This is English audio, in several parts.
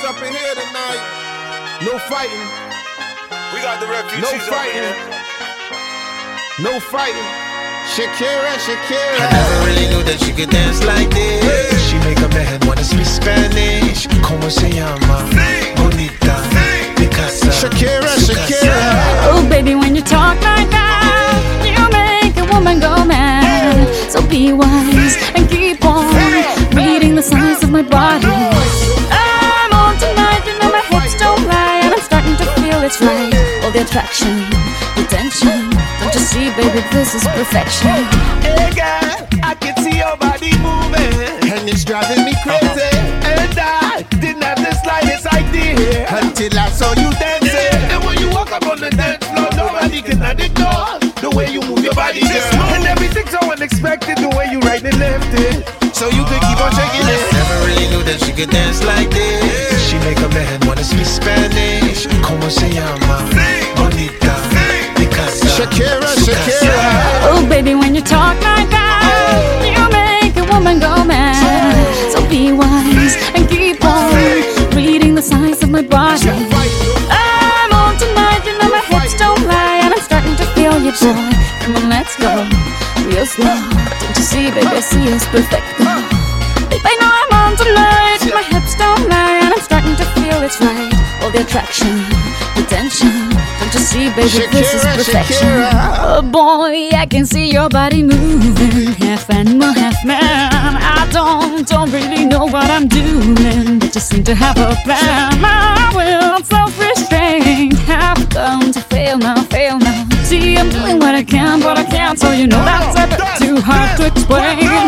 up in here tonight. No fighting. We got the refugees. No fighting. No fighting. Shakira, Shakira. I never really knew that she could dance like this. She make a man wanna speak Spanish. Como se llama? Bonita, Picasa. Shakira, Shakira. Oh baby, when you talk like that, you make a woman go mad. So be wise and keep on reading the signs of my body. I'm on tonight, you know my hips don't lie, and I'm starting to feel it's right. All the attraction, the tension. Don't you see, baby, this is perfection. Hey girl, I can see your body moving, And it's driving me crazy. and I didn't have the slightest idea Until I saw you dancing. And when you walk up on the dance floor, nobody can ignore the way you move your body, girl. And everything's so unexpected, the way you right and left it. So you could keep on shaking it. Never really knew that she could dance like this. She make a man wanna speak Spanish. Como se llama? Bonita, Picasa. Shakira, Shakira. Oh baby, when you talk like that, you make a woman go mad. So be wise and keep on reading the signs of my body. I'm on tonight, you know my hips don't lie, and I'm starting to feel you, boy. Come on, let's go real slow. Don't you see, baby, I see it's perfect. Babe, I know I'm on tonight, my hips don't lie, and I'm starting to feel it's right. All the attraction, the tension. Don't you see, baby, this is Shakira, perfection. Shakira. Oh boy, I can see your body moving, half animal, half man. I don't really know what I'm doing, but just seem to have a plan. My will, self-restraint, have come to fail now, fail now. See, I'm doing what I can, but I can't, so you know that's a bit too hard to explain.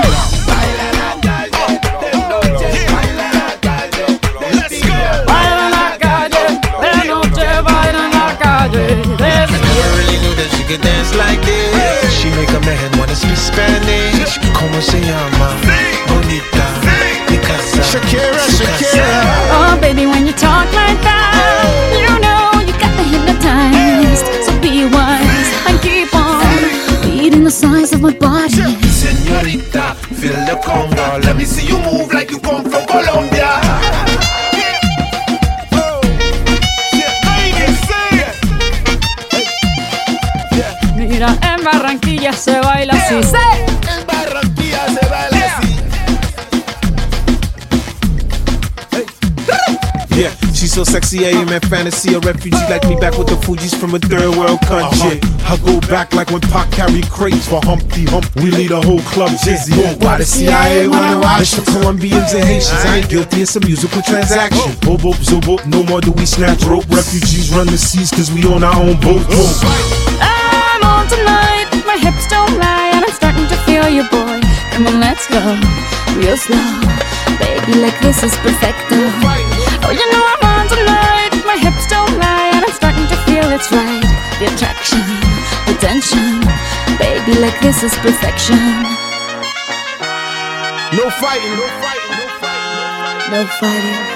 Could dance like this. She make a man wanna speak Spanish. Como se llama? Bonita, Picasa. Shakira, Shakira. Oh baby, when you talk like that, you know you got me hypnotized. So be wise and keep on reading the signs of my body. Señorita, feel the conga. Let me see you move like you come from Colombia. Mira, en Barranquilla se baila así. En Barranquilla se baila así. Yeah, she's so sexy, I am in fantasy. A refugee like me back with the Fugees from a third world country. I go back like when Pac carried crates for Humpty Hump. We lead a whole club dizzy. Why the CIA wanna watch the Colombians and Haitians? I ain't guilty, it's a musical transaction. Bobo, zobo, no more do we snatch rope. Refugees run the seas cause we own our own boat. I'm on tonight, my hips don't lie, and I'm starting to feel you, boy. Come on, let's go real slow. Baby, like this is perfecto. Oh, you know I'm on tonight, my hips don't lie, and I'm starting to feel it's right. The attraction, the tension. Baby, like this is perfection. No fighting. No fighting. No fighting. No fighting.